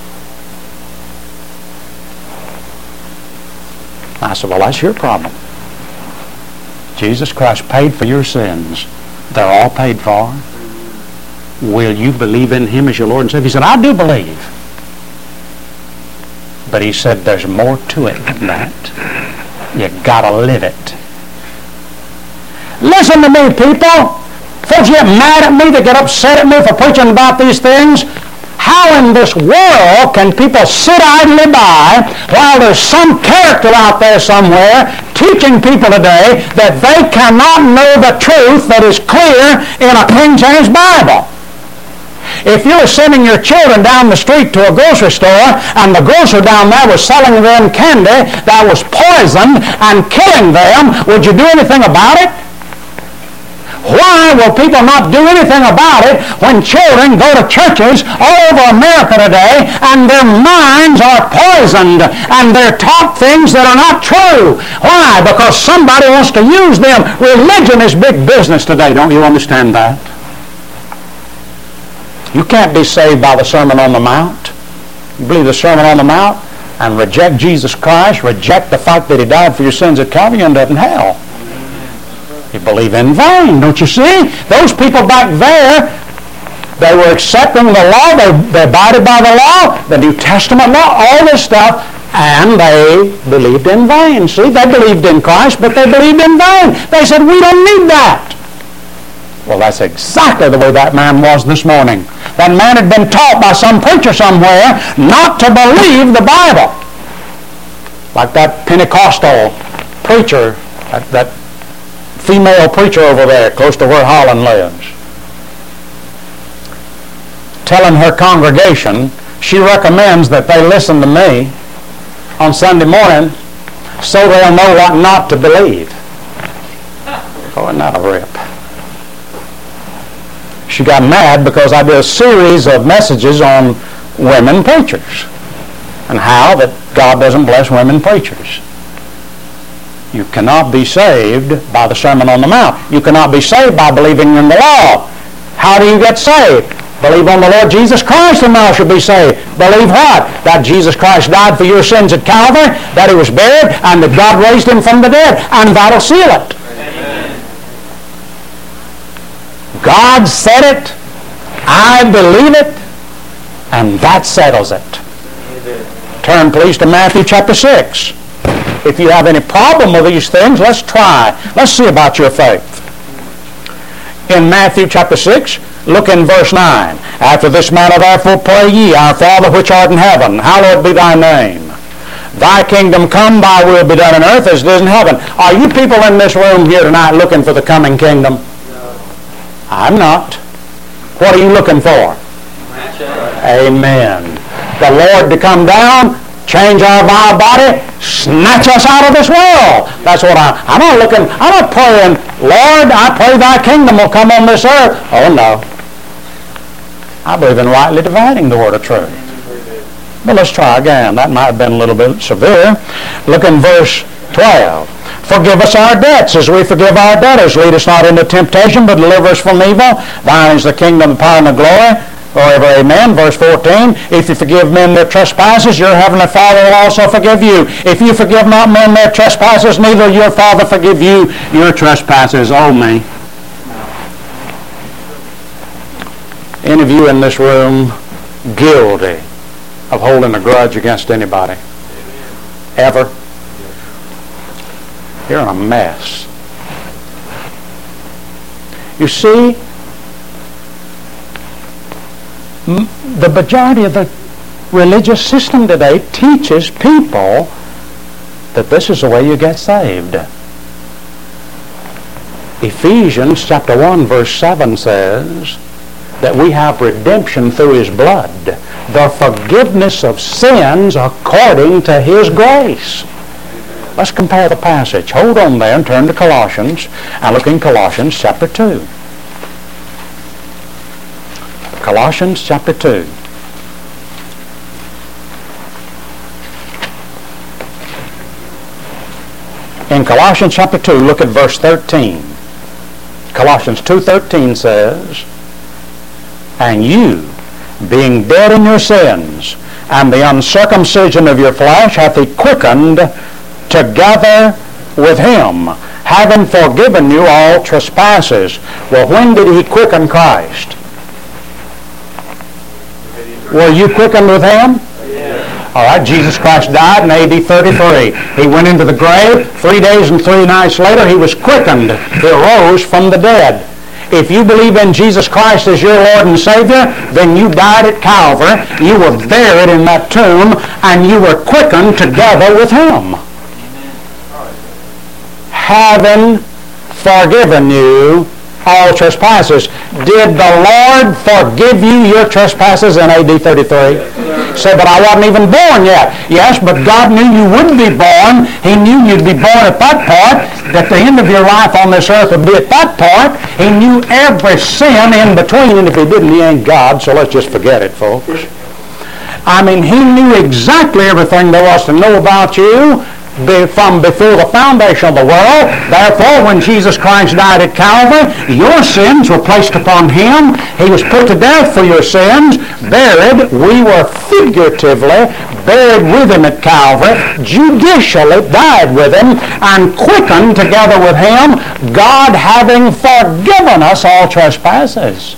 I said, well, that's your problem. Jesus Christ paid for your sins. They're all paid for. Will you believe in him as your Lord and Savior? He said, I do believe. But he said, there's more to it than that. You gotta live it. Listen to me, people. Folks get mad at me, they get upset at me for preaching about these things. How in this world can people sit idly by while there's some character out there somewhere teaching people today that they cannot know the truth that is clear in a King James Bible? If you were sending your children down the street to a grocery store and the grocer down there was selling them candy that was poisoned and killing them, would you do anything about it? Why will people not do anything about it when children go to churches all over America today and their minds are poisoned and they're taught things that are not true? Why? Because somebody wants to use them. Religion is big business today. Don't you understand that? You can't be saved by the Sermon on the Mount. You believe the Sermon on the Mount and reject Jesus Christ, reject the fact that he died for your sins at Calvary, you end up in hell. You believe in vain, don't you see? Those people back there, they were accepting the law, they abided by the law, the New Testament law, all this stuff, and they believed in vain. See, they believed in Christ, but they believed in vain. They said, we don't need that. Well, that's exactly the way that man was this morning. That man had been taught by some preacher somewhere not to believe the Bible. Like that Pentecostal preacher, that female preacher over there close to where Holland lives, telling her congregation she recommends that they listen to me on Sunday morning so they'll know what not to believe. Oh, isn't that a rip? She got mad because I did a series of messages on women preachers and how that God doesn't bless women preachers. You cannot be saved by the Sermon on the Mount. You cannot be saved by believing in the law. How do you get saved? Believe on the Lord Jesus Christ and thou shalt be saved. Believe what? That Jesus Christ died for your sins at Calvary, that he was buried, and that God raised him from the dead, and that'll seal it. Amen. God said it, I believe it, and that settles it. Amen. Turn please to Matthew chapter 6. If you have any problem with these things, let's try. Let's see about your faith. In Matthew chapter 6, look in verse 9. After this manner therefore pray ye, Our Father which art in heaven, hallowed be thy name. Thy kingdom come, thy will be done on earth as it is in heaven. Are you people in this room here tonight looking for the coming kingdom? No. I'm not. What are you looking for? Amen. The Lord to come down, change our vile body, snatch us out of this world. That's what I'm not praying, Lord, I pray thy kingdom will come on this earth. Oh no. I believe in rightly dividing the word of truth. But let's try again. That might have been a little bit severe. Look in verse 12. Forgive us our debts as we forgive our debtors. Lead us not into temptation, but deliver us from evil. Thine is the kingdom, the power, and the glory. Forever, amen. Verse 14, if you forgive men their trespasses, your heavenly Father will also forgive you. If you forgive not men their trespasses, neither will your Father forgive you your trespasses. Oh, me. Any of you in this room guilty of holding a grudge against anybody? Ever? You're in a mess. You see, the majority of the religious system today teaches people that this is the way you get saved. Ephesians chapter 1 verse 7 says that we have redemption through his blood, the forgiveness of sins according to his grace. Let's compare the passage. Hold on there and turn to Colossians and look in Colossians chapter 2. Colossians chapter 2. In Colossians chapter 2, look at verse 13. Colossians 2:13 says, And you, being dead in your sins, and the uncircumcision of your flesh, hath he quickened together with him, having forgiven you all trespasses. Well, when did he quicken Christ? Were you quickened with him? Yes. All right, Jesus Christ died in A.D. 33. He went into the grave. 3 days and 3 nights later, he was quickened. He arose from the dead. If you believe in Jesus Christ as your Lord and Savior, then you died at Calvary. You were buried in that tomb, and you were quickened together with him. Having forgiven you all trespasses. Did the Lord forgive you your trespasses in A.D. 33? Said, but I wasn't even born yet. Yes, but God knew you would be born. He knew you'd be born at that part, that the end of your life on this earth would be at that part. He knew every sin in between, and if he didn't, he ain't God, so let's just forget it, folks. I mean, he knew exactly everything there was to know about you from before the foundation of the world. Therefore, when Jesus Christ died at Calvary, your sins were placed upon him. He was put to death for your sins, buried. We were figuratively buried with him at Calvary, judicially died with him, and quickened together with him, God having forgiven us all trespasses.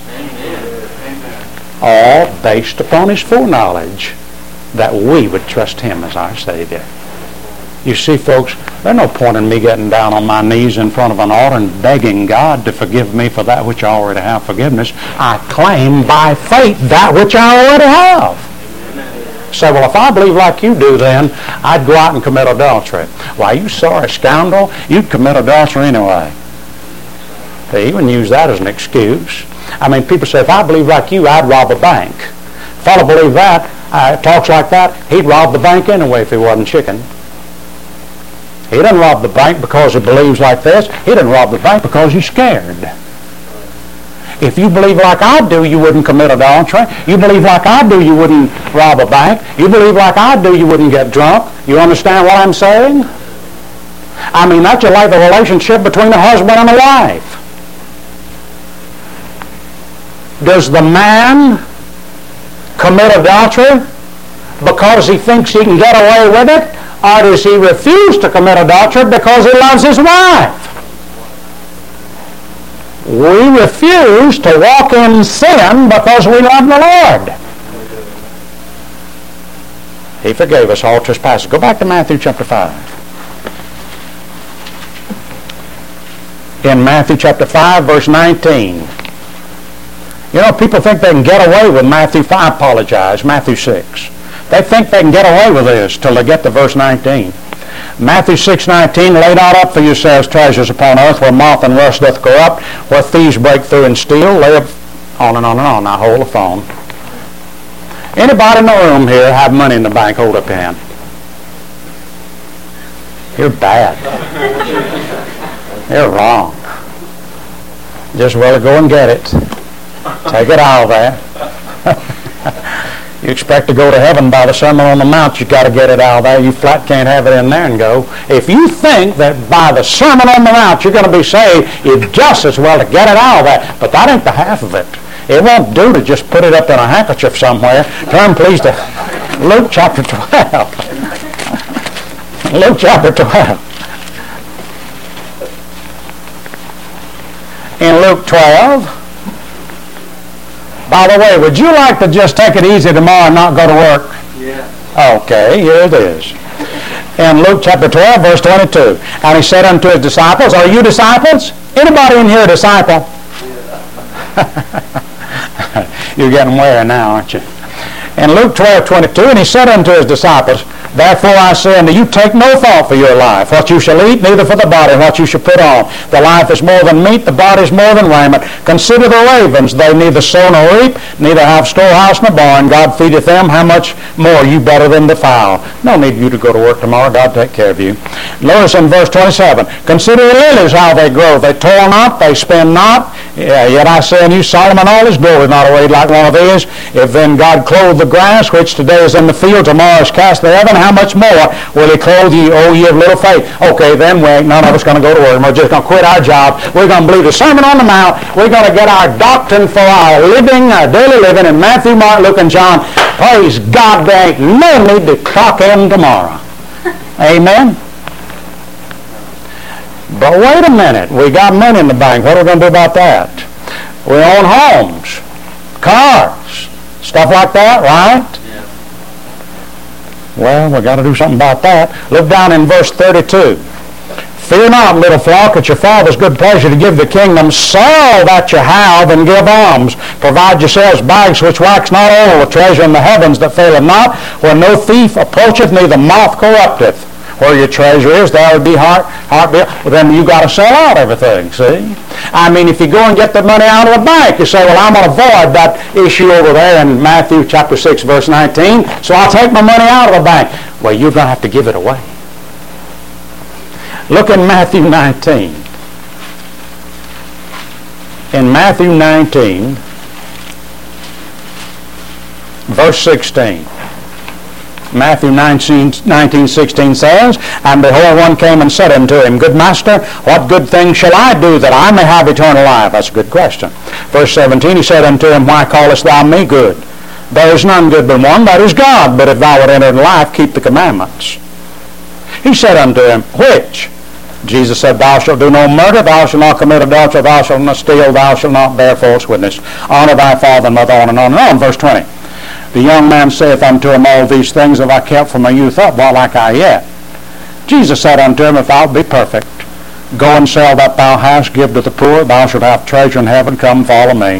All based upon his foreknowledge that we would trust him as our Savior. You see, folks, there's no point in me getting down on my knees in front of an altar and begging God to forgive me for that which I already have forgiveness. I claim by faith that which I already have. Say, well, if I believe like you do, then I'd go out and commit adultery. Why, you sorry scoundrel, you'd commit adultery anyway. They even use that as an excuse. I mean, people say, if I believe like you, I'd rob a bank. If a fellow believed that, talks like that, he'd rob the bank anyway if he wasn't chicken. He doesn't rob the bank because he believes like this. He doesn't rob the bank because he's scared. If you believe like I do, you wouldn't commit adultery. You believe like I do, you wouldn't rob a bank. You believe like I do, you wouldn't get drunk. You understand what I'm saying? I mean, that's like the relationship between a husband and a wife. Does the man commit adultery because he thinks he can get away with it? Or does he refuse to commit adultery because he loves his wife? We refuse to walk in sin because we love the Lord. He forgave us all trespasses. Go back to Matthew chapter 5. In Matthew chapter 5, verse 19. You know, people think they can get away with Matthew 5. I apologize, Matthew 6. They think they can get away with this till they get to verse 19. Matthew 6:19, lay not up for yourselves treasures upon earth where moth and rust doth corrupt, where thieves break through and steal. Lay up, on and on and on. Now hold the phone. Anybody in the room here have money in the bank? Hold up your hand. You're bad. You're wrong. Just rather go and get it. Take it out of there. You expect to go to heaven by the Sermon on the Mount, you've got to get it out of there. You flat can't have it in there and go. If you think that by the Sermon on the Mount you're going to be saved, you'd just as well to get it out of there. But that ain't the half of it. It won't do to just put it up in a handkerchief somewhere. Turn please to Luke chapter 12. Luke chapter 12. In Luke 12, by the way, would you like to just take it easy tomorrow and not go to work? Yeah. Okay, here it is. In Luke chapter 12, verse 22. And he said unto his disciples, are you disciples? Anybody in here a disciple? Yeah. You're getting weary now, aren't you? In Luke 12:22, and he said unto his disciples, therefore I say unto you, take no thought for your life, what you shall eat, neither for the body, what you shall put on. The life is more than meat, the body is more than raiment. Consider the ravens, they neither sow nor reap, neither have storehouse nor barn. God feedeth them, how much more you better than the fowl. No need you to go to work tomorrow, God take care of you. Notice in verse 27, consider the lilies, how they grow. They toil not, they spin not. Yet I say unto you, Solomon all his glory is not arrayed like one of these. If then God clothe the grass, which today is in the field, tomorrow is cast in the heaven, how much more will he clothe you, O ye of little faith? Okay, then none of us going to go to work. We're just going to quit our job. We're going to believe the Sermon on the Mount. We're going to get our doctrine for our living, our daily living in Matthew, Mark, Luke, and John. Praise God, there ain't no need to clock in tomorrow. Amen? But wait a minute. We got money in the bank. What are we going to do about that? We own homes, cars, stuff like that, right? Yeah. Well, we got to do something about that. Look down in verse 32. Fear not, little flock, it's your Father's good pleasure to give the kingdom. Sell that you have and give alms. Provide yourselves bags which wax not old, a treasure in the heavens that faileth not, where no thief approacheth, neither moth corrupteth. Where your treasure is, there would be heart. Well, then you got to sell out everything, see? I mean, if you go and get the money out of the bank, you say, well, I'm going to avoid that issue over there in Matthew chapter 6, verse 19, so I'll take my money out of the bank. Well, you're going to have to give it away. Look in Matthew 19. In Matthew 19, verse 16. Matthew 19:16 says, and behold, one came and said unto him, Good Master, what good thing shall I do that I may have eternal life? That's a good question. Verse 17, he said unto him, Why callest thou me good? There is none good but one, that is God. But if thou would enter into life, keep the commandments. He said unto him, Which? Jesus said, Thou shalt do no murder, thou shalt not commit adultery, thou shalt not steal, thou shalt not bear false witness. Honor thy father and mother, on and on and on. Verse 20. The young man saith unto him, All these things have I kept from my youth up, what lack I yet? Jesus said unto him, If thou be perfect, go and sell that thou hast, give to the poor, thou shalt have treasure in heaven, come follow me.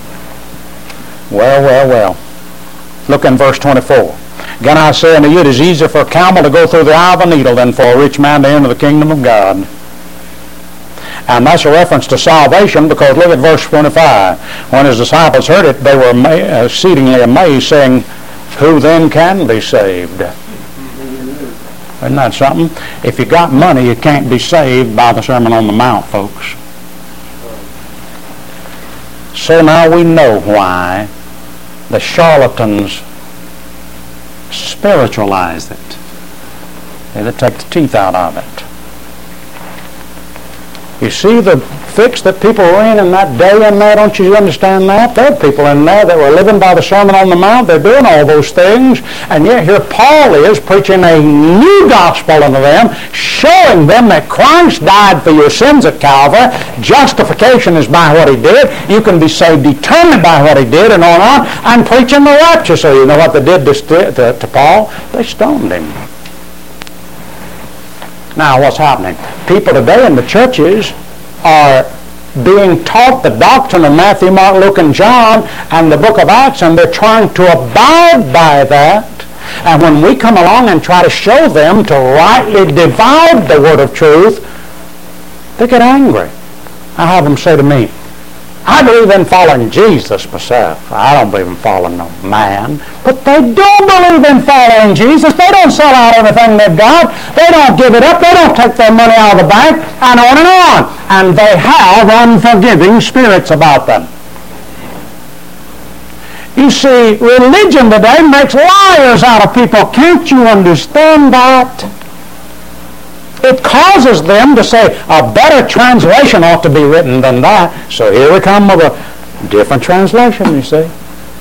Well. Look in verse 24. Again I say unto you, it is easier for a camel to go through the eye of a needle than for a rich man to enter the kingdom of God. And that's a reference to salvation, because look at verse 25. When his disciples heard it, they were exceedingly amazed, saying, who then can be saved? Isn't that something? If you got money, you can't be saved by the Sermon on the Mount, folks. So now we know why the charlatans spiritualize it. They take the teeth out of it. You see the fix that people were in that day in there, don't you understand that? There are people in there that were living by the Sermon on the Mount. They're doing all those things. And yet here Paul is preaching a new gospel unto them, showing them that Christ died for your sins at Calvary. Justification is by what he did. You can be saved eternally by what he did, and on, and preaching the rapture. So you know what they did to Paul? They stoned him. Now, what's happening? People today in the churches are being taught the doctrine of Matthew, Mark, Luke, and John, and the book of Acts, and they're trying to abide by that. And when we come along and try to show them to rightly divide the word of truth, they get angry. I have them say to me, I believe in following Jesus myself. I don't believe in following no man. But they don't believe in following Jesus. They don't sell out everything they've got. They don't give it up. They don't take their money out of the bank, and on and on. And they have unforgiving spirits about them. You see, religion today makes liars out of people. Can't you understand that? It causes them to say, a better translation ought to be written than that. So here we come with a different translation, you see.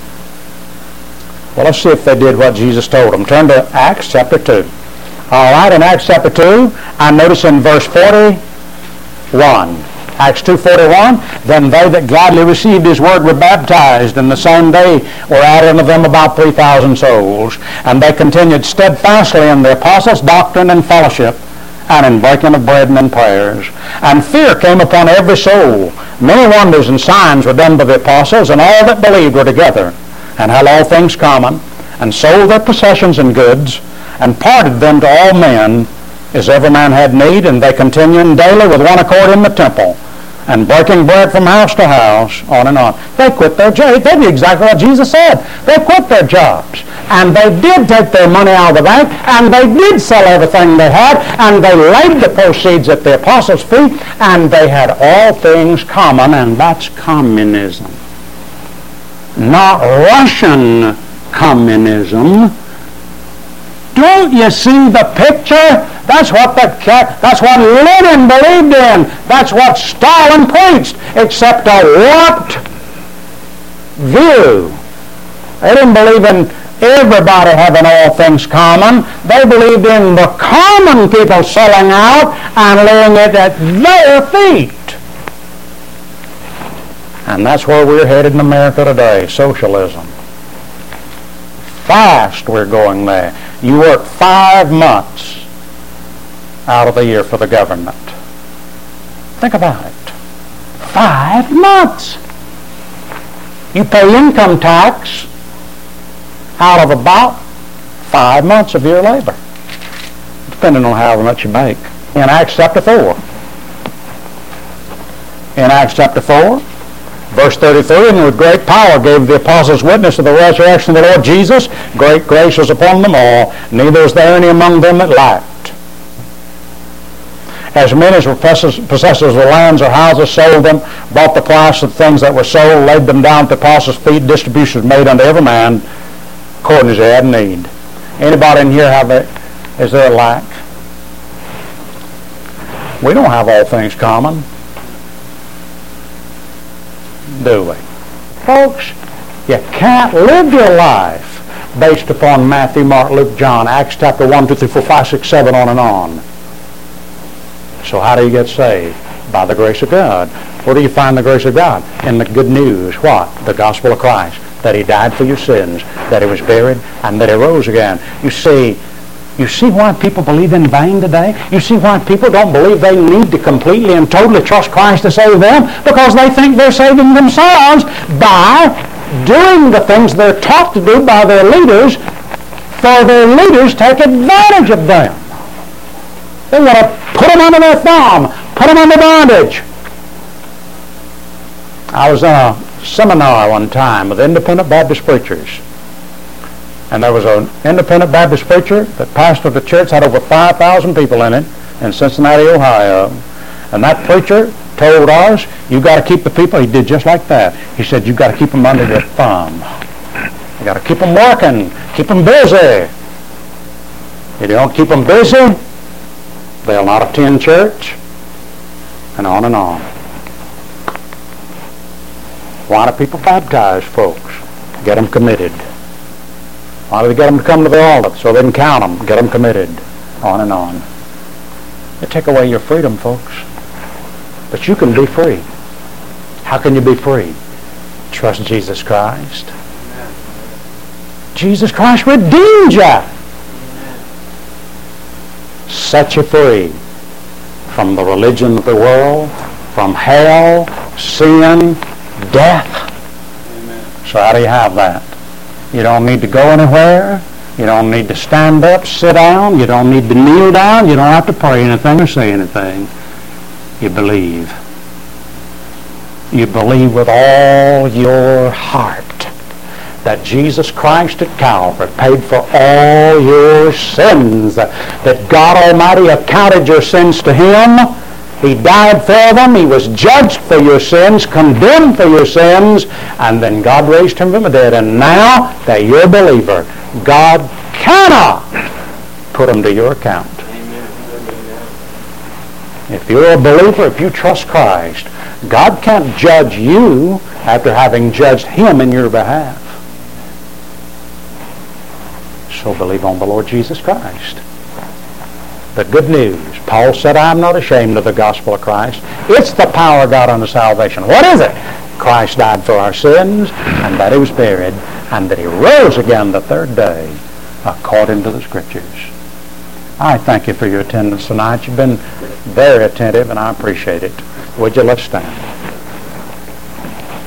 Well, let's see if they did what Jesus told them. Turn to Acts chapter 2. All right, in Acts chapter 2, I notice in verse 41, Acts 2:41, then they that gladly received his word were baptized, and the same day were added unto them about 3,000 souls. And they continued steadfastly in the apostles' doctrine and fellowship, and in breaking of bread and in prayers. And fear came upon every soul. Many wonders and signs were done by the apostles, and all that believed were together, and had all things common, and sold their possessions and goods, and parted them to all men, as every man had need. And they continued daily with one accord in the temple, and breaking bread from house to house, on and on. They quit their jobs. They did exactly what Jesus said. They quit their jobs. And they did take their money out of the bank, and they did sell everything they had, and they laid the proceeds at the apostles' feet, and they had all things common, and that's communism. Not Russian communism. Don't you see the picture? That's what Lenin believed in. That's what Stalin preached, except a warped view. They didn't believe in everybody having all things common. They believed in the common people selling out and laying it at their feet. And that's where we're headed in America today, socialism. Fast we're going there. You work 5 months out of the year for the government. Think about it. 5 months. You pay income tax out of about 5 months of your labor, depending on however much you make. In Acts chapter 4. In Acts chapter 4, verse 33, and with great power gave the apostles witness of the resurrection of the Lord Jesus. Great grace was upon them all. Neither was there any among them that lacked. As many as were possessors of lands or houses sold them, bought the price of things that were sold, laid them down at the apostles' feet. Distribution was made unto every man according as they had need. Anybody in here is there a lack? We don't have all things common, do we? Folks, you can't live your life based upon Matthew, Mark, Luke, John, Acts chapter 1, 2, 3, 4, 5, 6, 7, on and on. So how do you get saved? By the grace of God. Where do you find the grace of God? In the good news. What? The gospel of Christ. That he died for your sins, that he was buried, and that he rose again. You see why people believe in vain today? You see why people don't believe they need to completely and totally trust Christ to save them? Because they think they're saving themselves by doing the things they're taught to do by their leaders, for their leaders take advantage of them. They want to Put them under their thumb. Put them under bondage. I was in a seminar one time with independent Baptist preachers. And there was an independent Baptist preacher that pastored the church, had over 5,000 people in it, in Cincinnati, Ohio. And that preacher told us, you got to keep the people, he did just like that. He said, you got to keep them under their thumb. You got to keep them working, keep them busy. If you don't keep them busy, they'll not attend church, and on and on. Why do people baptize folks? Get them committed. Why do they get them to come to the altar? So they can count them, get them committed, on and on. They take away your freedom, folks. But you can be free. How can you be free? Trust Jesus Christ. Amen. Jesus Christ redeemed you. Set you free from the religion of the world, from hell, sin, death. Amen. So how do you have that? You don't need to go anywhere. You don't need to stand up, sit down. You don't need to kneel down. You don't have to pray anything or say anything. You believe. You believe with all your heart that Jesus Christ at Calvary paid for all your sins, that God Almighty accounted your sins to Him. He died for them. He was judged for your sins, condemned for your sins, and then God raised Him from the dead. And now that you're a believer, God cannot put them to your account. If you're a believer, if you trust Christ, God can't judge you after having judged Him in your behalf. So believe on the Lord Jesus Christ. The good news. Paul said, I am not ashamed of the gospel of Christ. It's the power of God unto salvation. What is it? Christ died for our sins, and that He was buried, and that He rose again the third day, according to the Scriptures. I thank you for your attendance tonight. You've been very attentive, and I appreciate it. Would you let's stand?